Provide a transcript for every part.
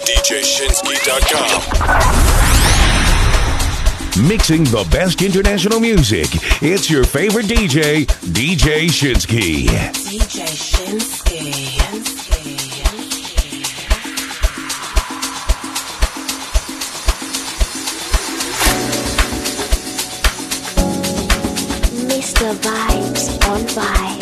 DJShinsky.com. Mixing the best international music. It's your favorite DJ, DJ Shinsky. DJ Shinsky. Mr. Vibes on Vibes.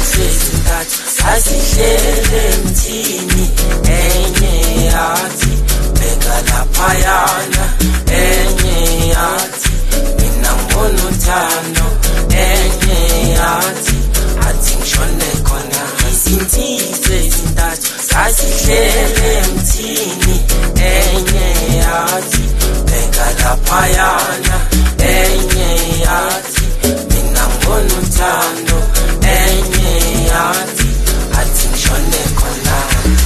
sezintathu sasihlele emthini enye yathi bheka laphayana enye yathi mina ngibona uthando enye yathi athi ngishone khona izinsizwa ezintathu sasihlele emthini enye yathi bheka laphayana enye yathi mina ngibona uthando enye yathi athi ngishone khona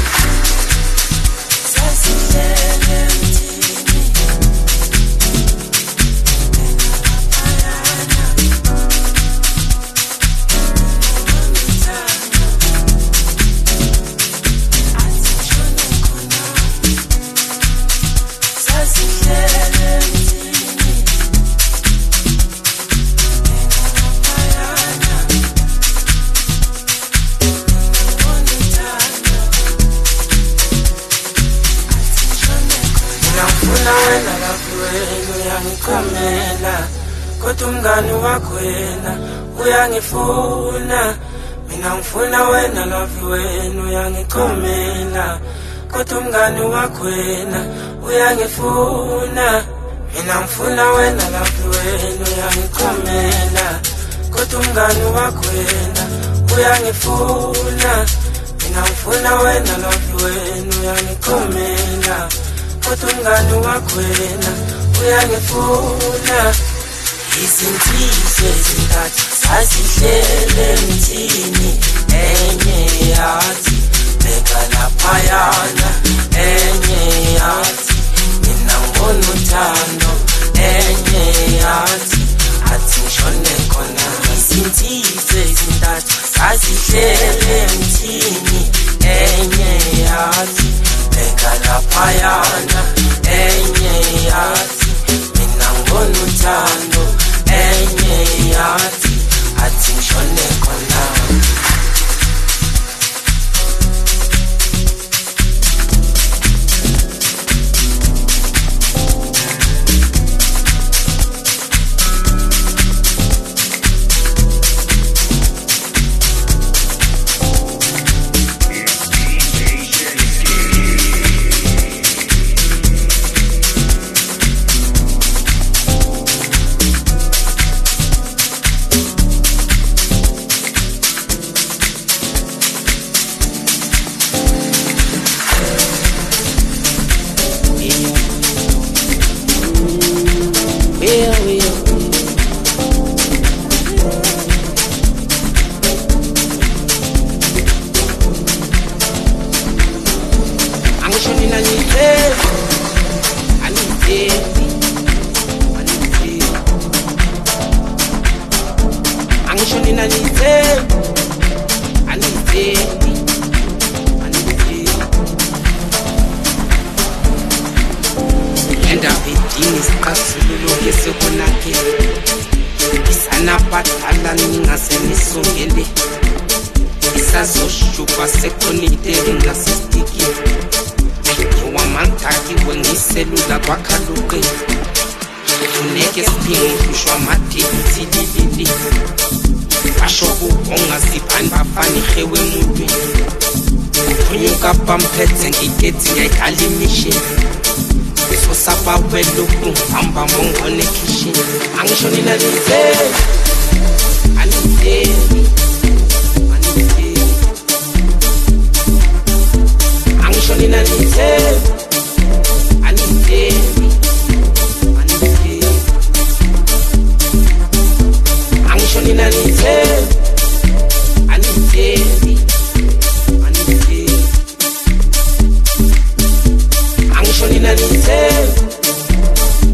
sasihlele emthini kodwa umngani wakho yena uyangifuna mina ngifuna wena love wena uyangikhomela kodwa umngani wakho yena uyangifuna mina ngifuna wena love wena uyangikhomela kodwa umngani wakho yena uyangifuna mina ngifuna wena love wena uyangikhomela kodwa umngani wakho yena uyangifuna izinsizwa ezintathu sasihlele emthini enye yathi bheka laphayana enye yathi mina ngibona uthando enye yathi athi ngishone khona izinsizwa ezintathu sasihlele emthini enye yathi bheka laphayana enye yathi mina ngibona uthando enye yathi athi ngishone khona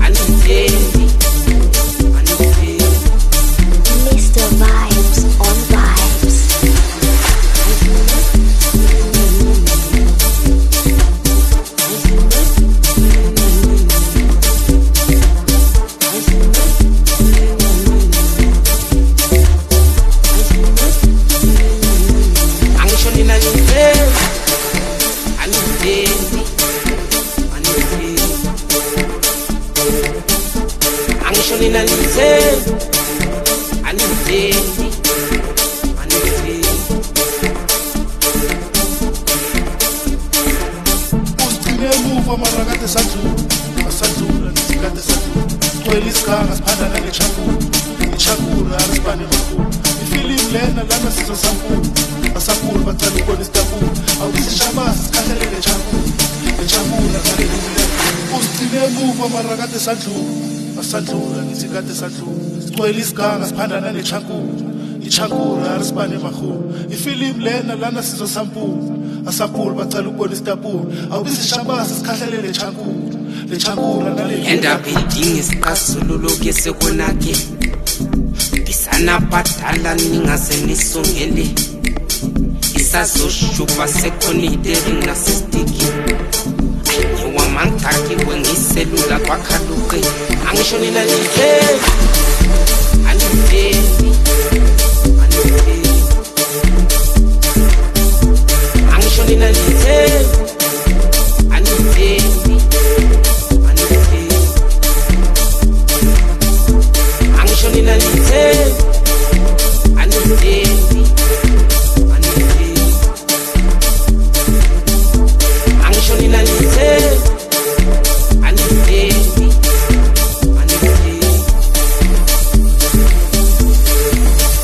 Mr. Vibes on asadlula isikhathi esadlula cwela isiganga siphandana nechakula arisibane makhulu ifilimu lena lana sizo sankulu asakulu bacala ukubona isitankulu awusishabasi sikhahlele lechakula kalelule uzigcine emuva marakade asadlula isikhathi esadlula sicwela isiganga siphandana nechakula arisibane makhulu ifilimu lena lana sizo sampulu asapulu bacala ukubona isitapulu awubisishabasi sikhahlele lechakula endaba idinga isiqasululo ke sekonake bisana badala ningaze nisongele isazoshuba sekonideri nasistiki ngiwamangaki wengiselula kwakhaluke angishonela nithe anifeli angishonela nithe anifeli angishonela nithe anifeli angishonela nithe anifeli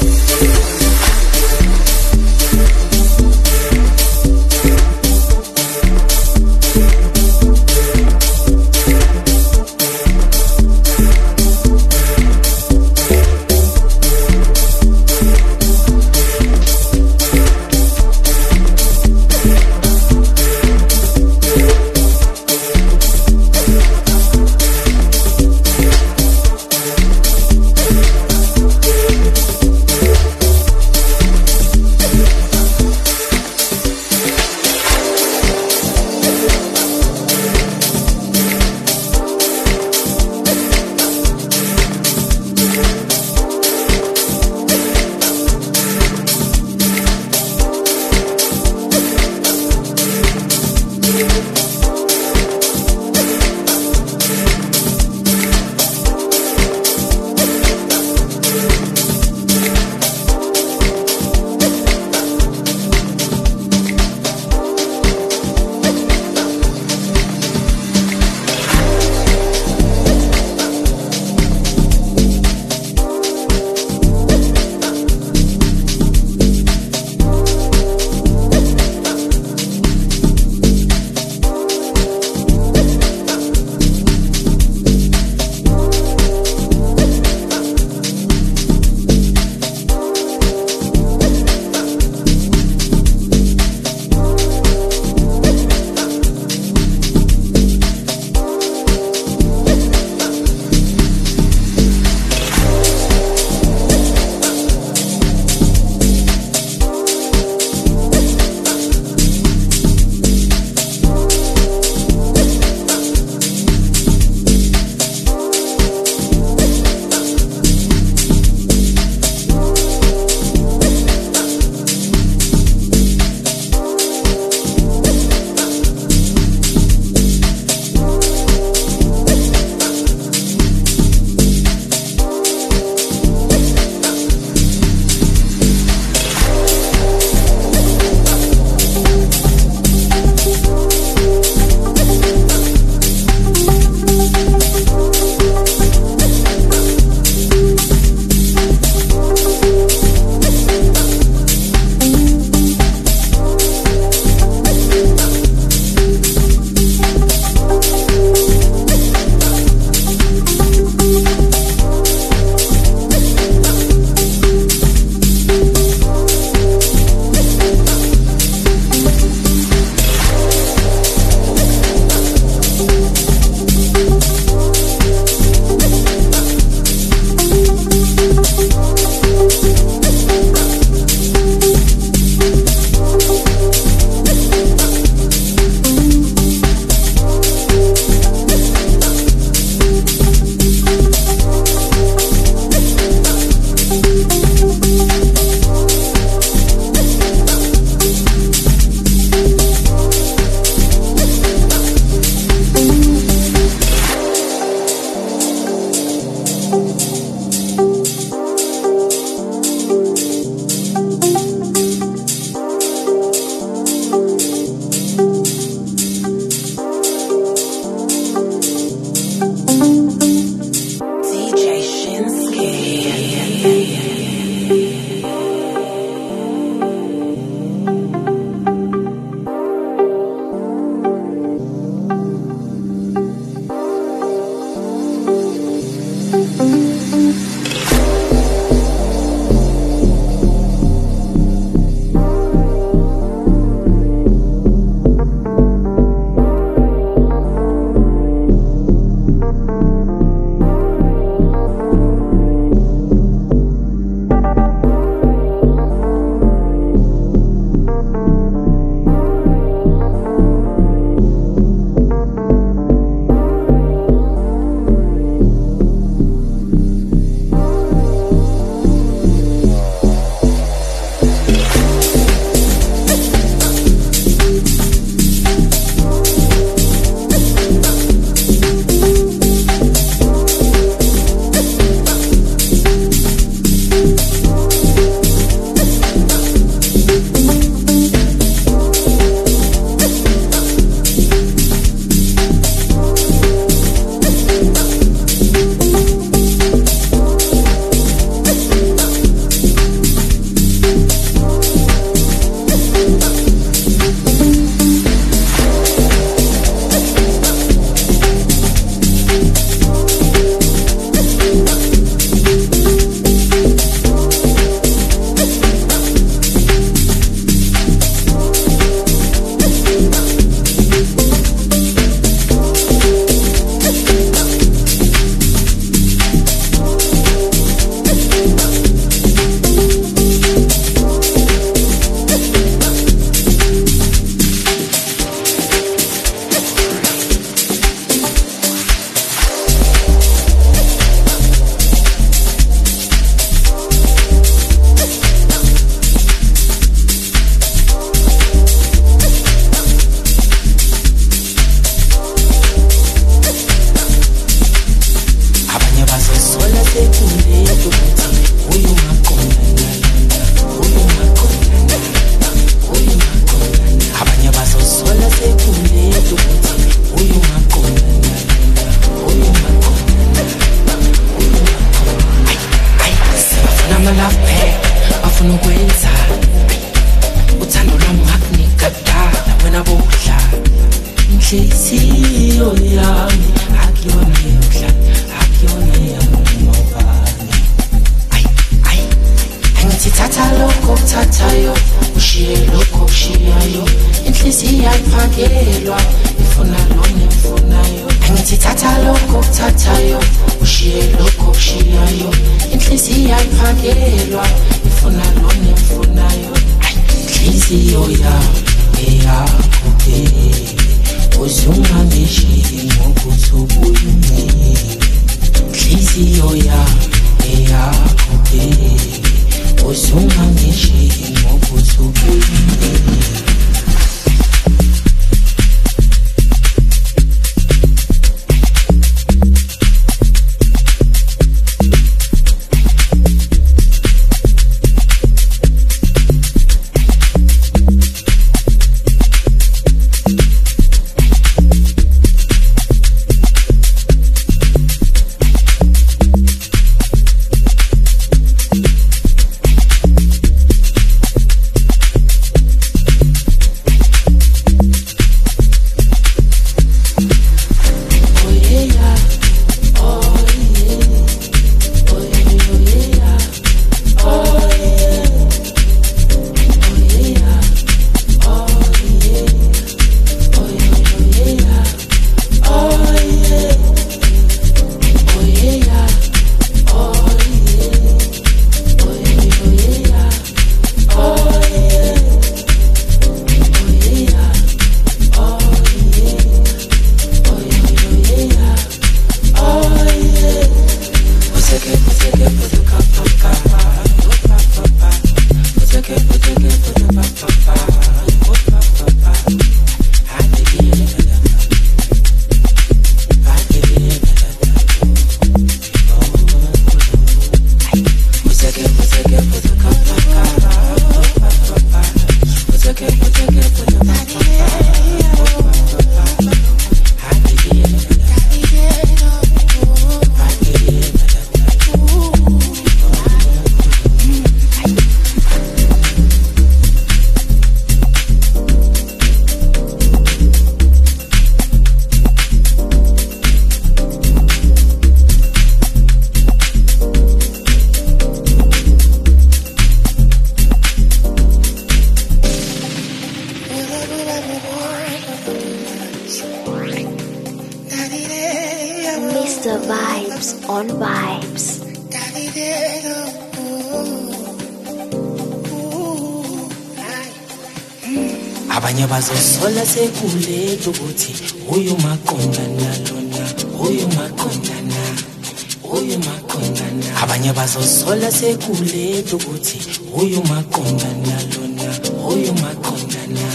ngiyafakelwa ngifuna lo ngifunayo angithi thatha lokho thathayo ushiye lokho ushiyayo inhliziyo ayiphakelwa ngifuna lo ngifunayo inhliziyo yakho uzungangishi ngokuthi ubuyini inhliziyo yakho uzungangishi ngokuthi ubuyini Mr. Vibes on Vibes. Abanye bazosola sekuletha ukuthi uyu maqondana lona uyu maqondana abanye bazosola sekuletha ukuthi uyu maqondana lona uyu maqondana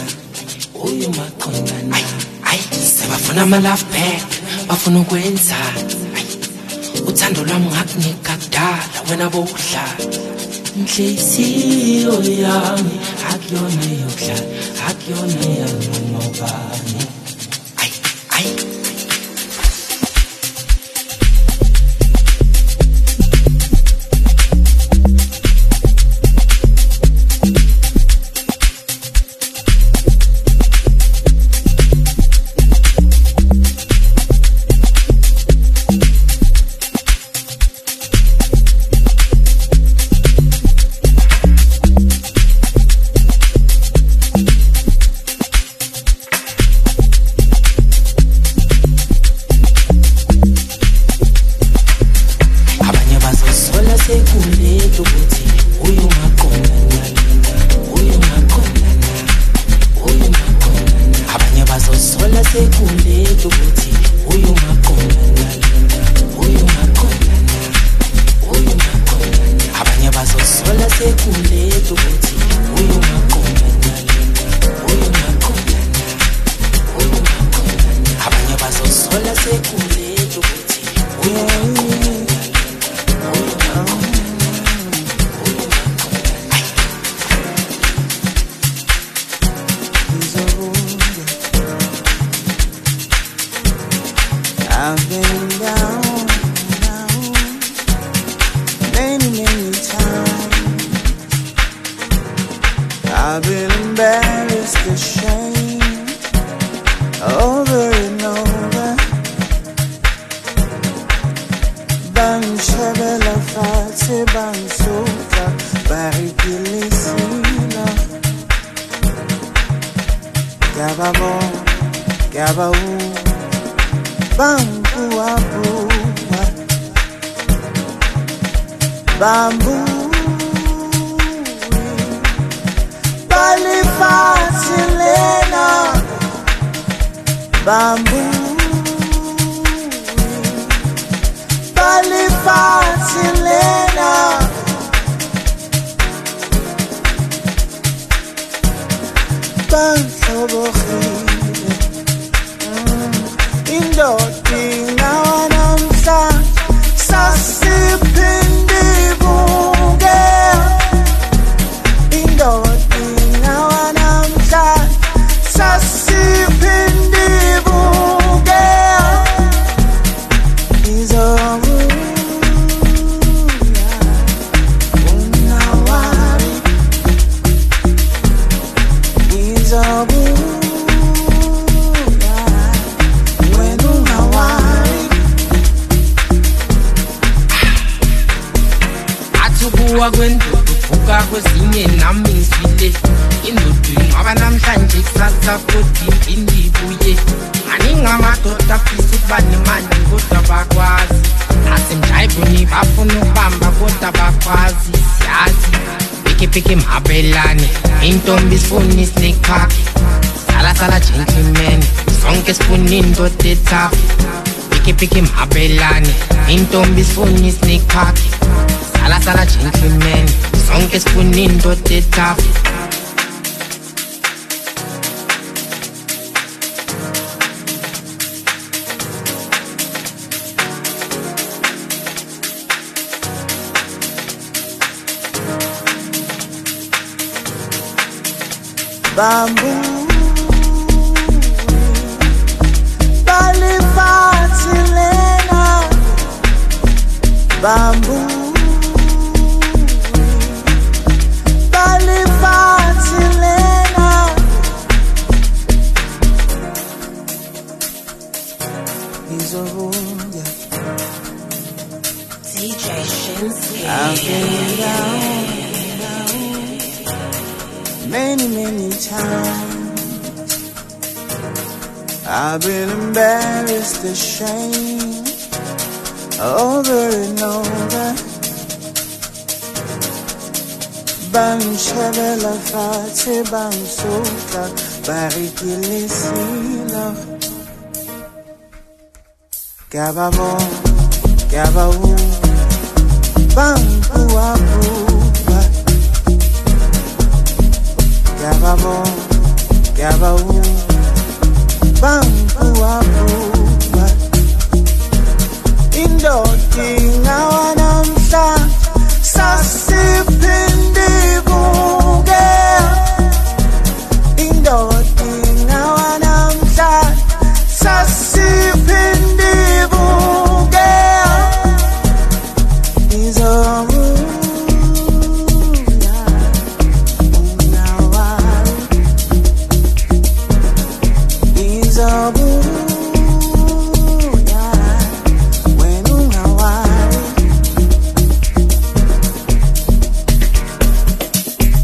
ay sebafuna ama love back bafuna ukwenza uthando lwami ngakunika kudala wena bowudlala inhliziyo yami akuyona yokudlala akuyona yanobani ay I've been down many times. I've been embarrassed, ashamed, over and over. Banshebela fati bansoka barikilisina. Gababon. Gabau Bambu Abu Bambu Balifasilena Bambu Balifasilena Bansobokhile Indoti nawanamsa Sasiphindi buke Indoti nawanamsa Sasiphindi buke Izobuya Unawari Izobuya When unawari Athukuwa kwendudu vuka kwezinye nami ngizwile Indudu ingaba namhlanje kusasa futhi iphinde ibuye Maningi amadoda afisa ukuba nemali kodwa bakwazi Nasemjayivuni bafuna ukubamba kodwa bakwazi Siyazi Peke mabelane Intombi sifuna isnake park Sala gentleman Sonke sifuna indoda etough Peke mabelane Intombi sifuna isnake park Sala gentleman Sonke sifuna indoda etough Bambu Balifasilena Bambu Balifasilena Izobuya DJ Shinsky. I've been down many times. I've been embarrassed, ashamed, over and over. Bang shabela fati bang soka barikilisila. Gababo, gabao, bang puabu. Gababo, gabao, bambu abu. Indoti nawanamsa, sasiphindi buke. Indoti nawanamsa, sasiphindi buke. Izobuya. When unawari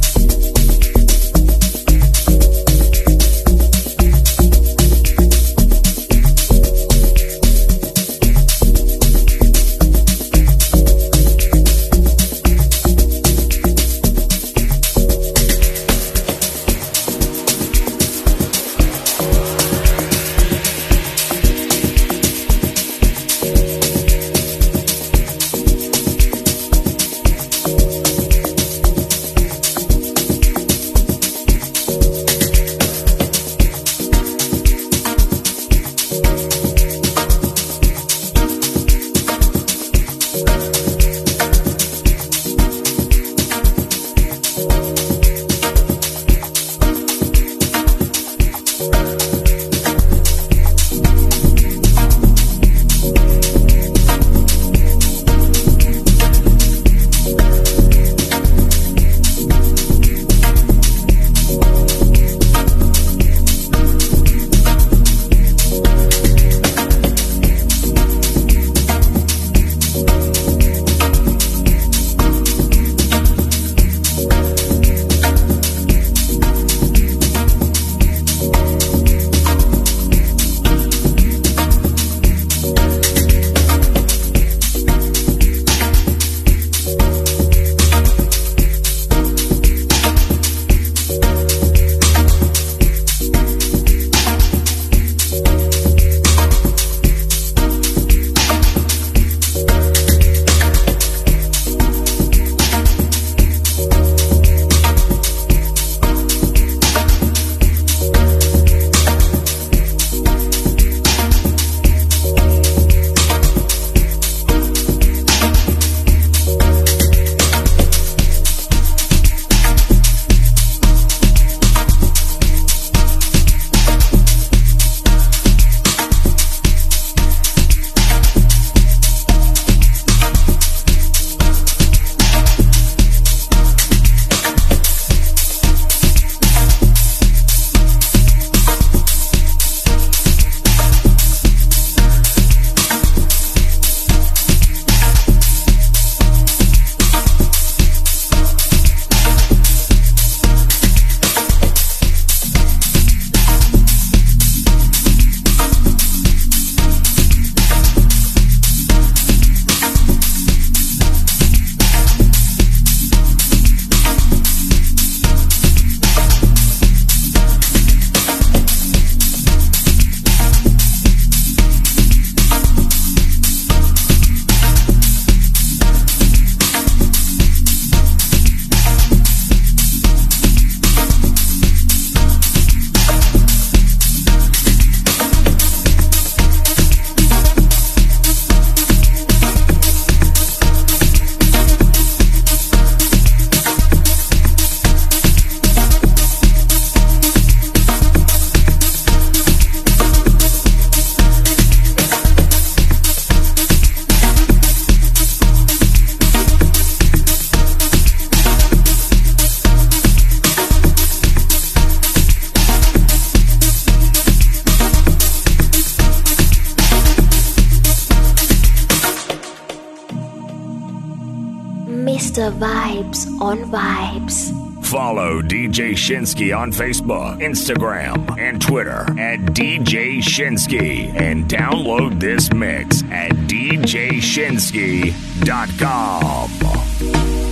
The vibes on vibes. Follow DJ Shinsky on Facebook, Instagram, and Twitter at DJ Shinsky, and download this mix at djshinsky.com.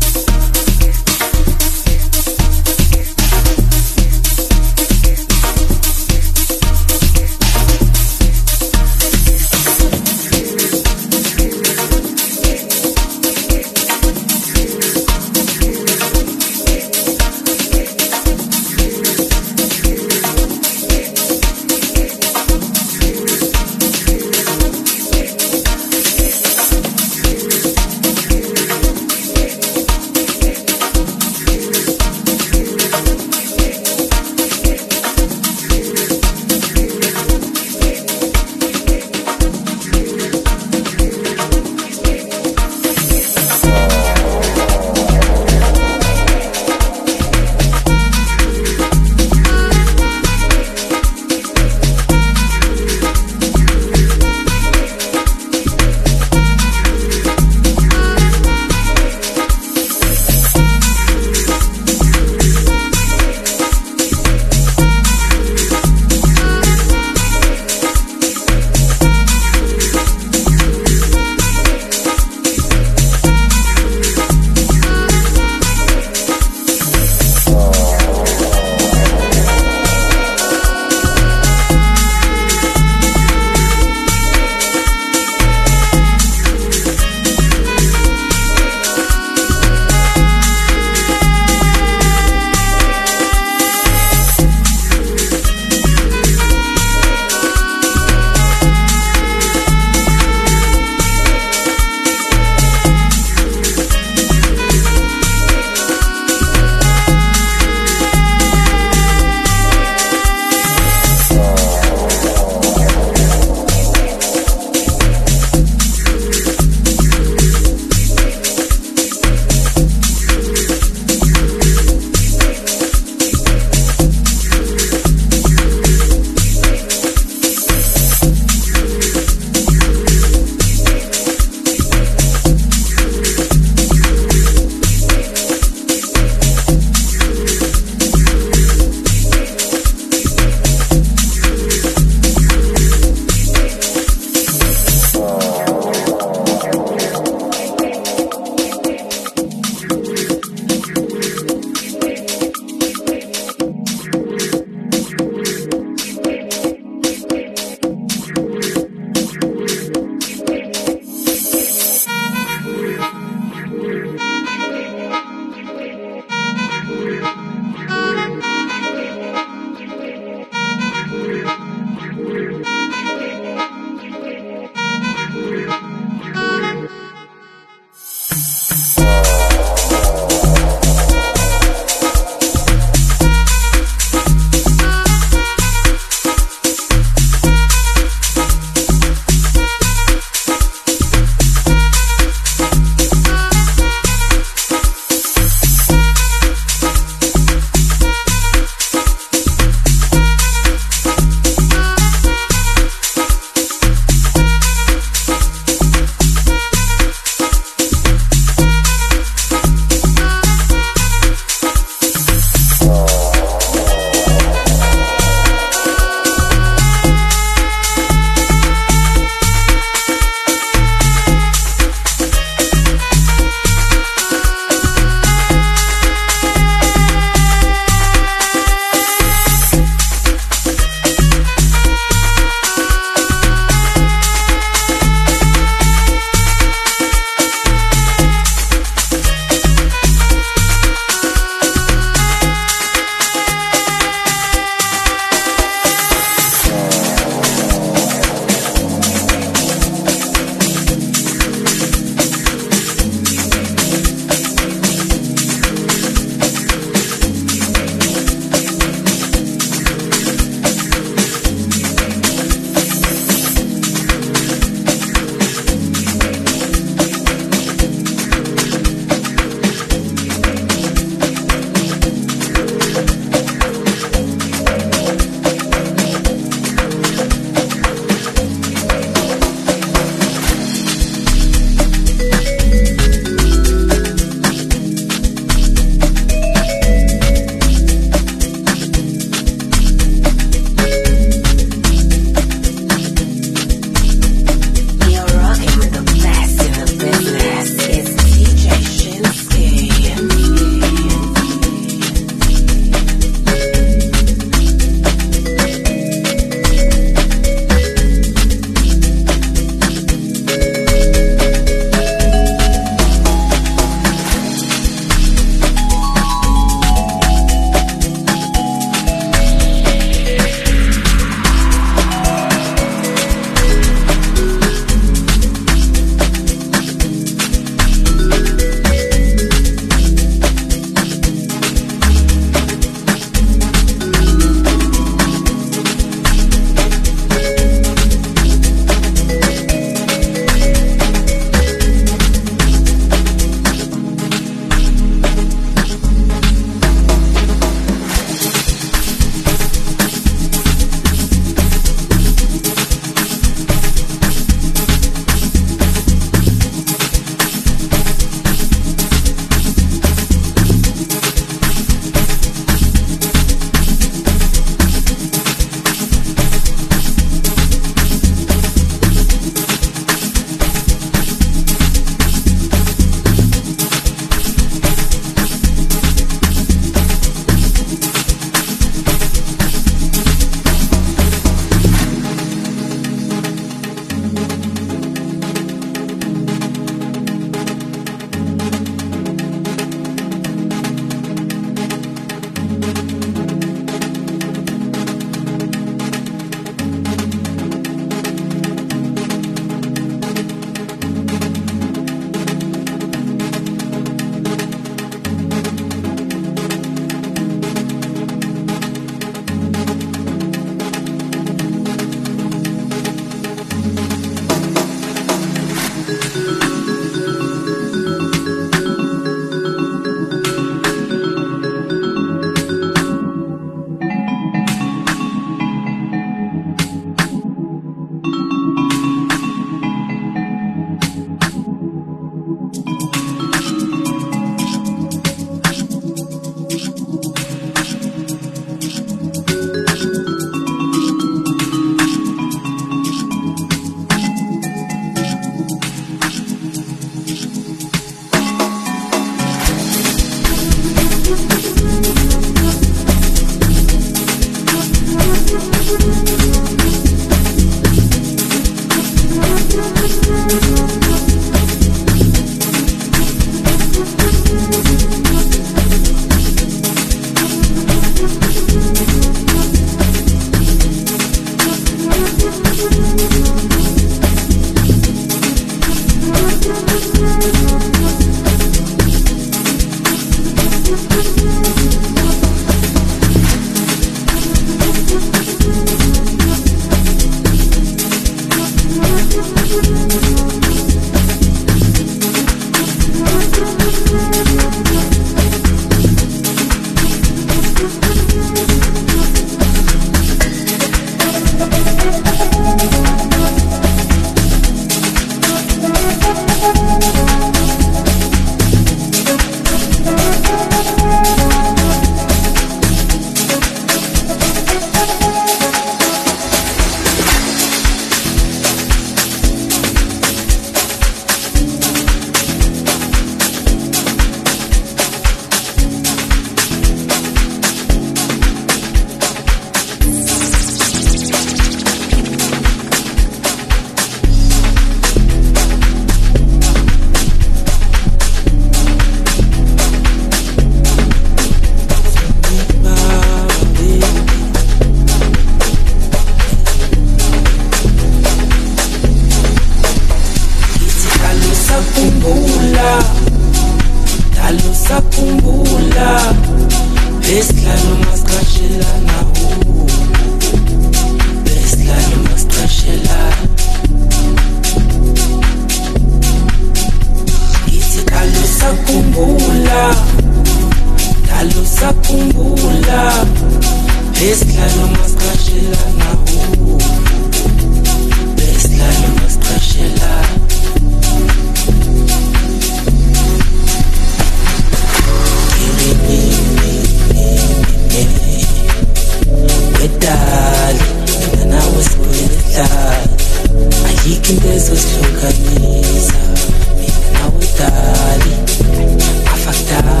ayikho into ezosihlukanisa mina nawe dali afakudala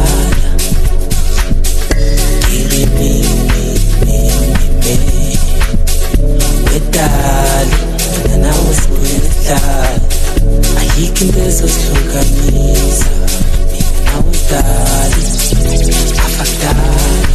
wedali mina nawe sikwedlala ayikho into ezosihlukanisa mina nawe dali afakudala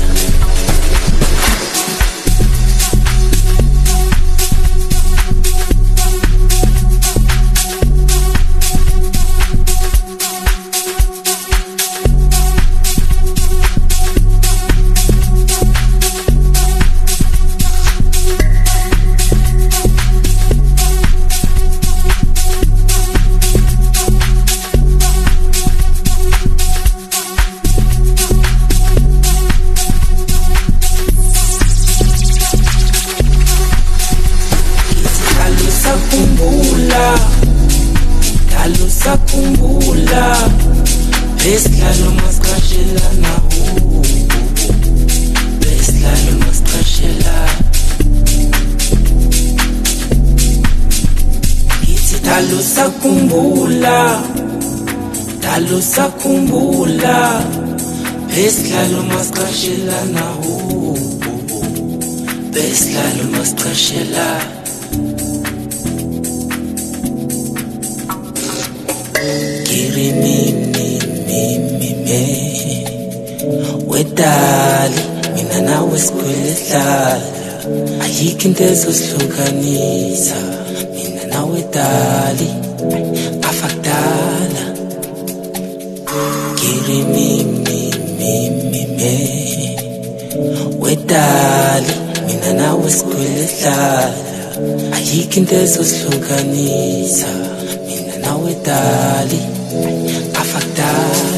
Sakhumbula besidlalo masiqashela nawo besidlalo masiqashela kithi dalo sakhumbula besidlalo masiqashela nawo besidlalo masiqashela wedali mina nawe sikwedlala ayikho into ezosihlukanisa mina nawe dali afakudala wedali mina nawe sikwedlala ayikho into ezosihlukanisa mina nawe dali afakudala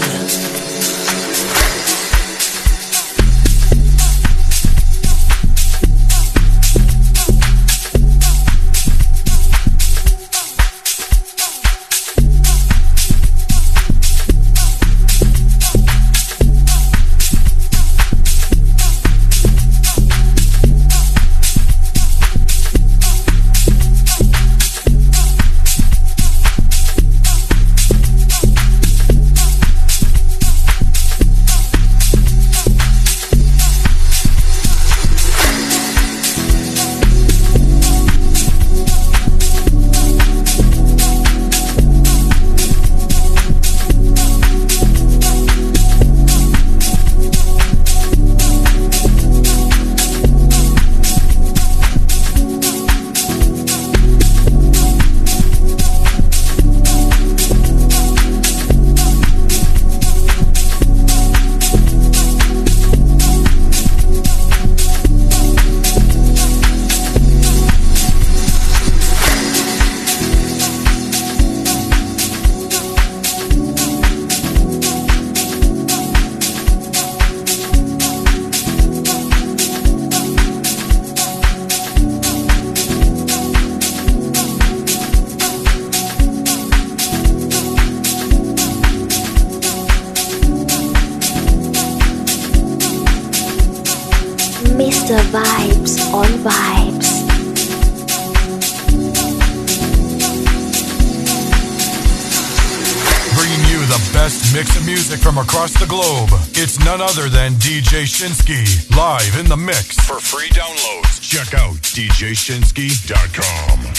Mr. Vibes on Vibes. Bringing you the best mix of music from across the globe. It's none other than DJ Shinsky, live in the mix. For free downloads, check out djshinsky.com.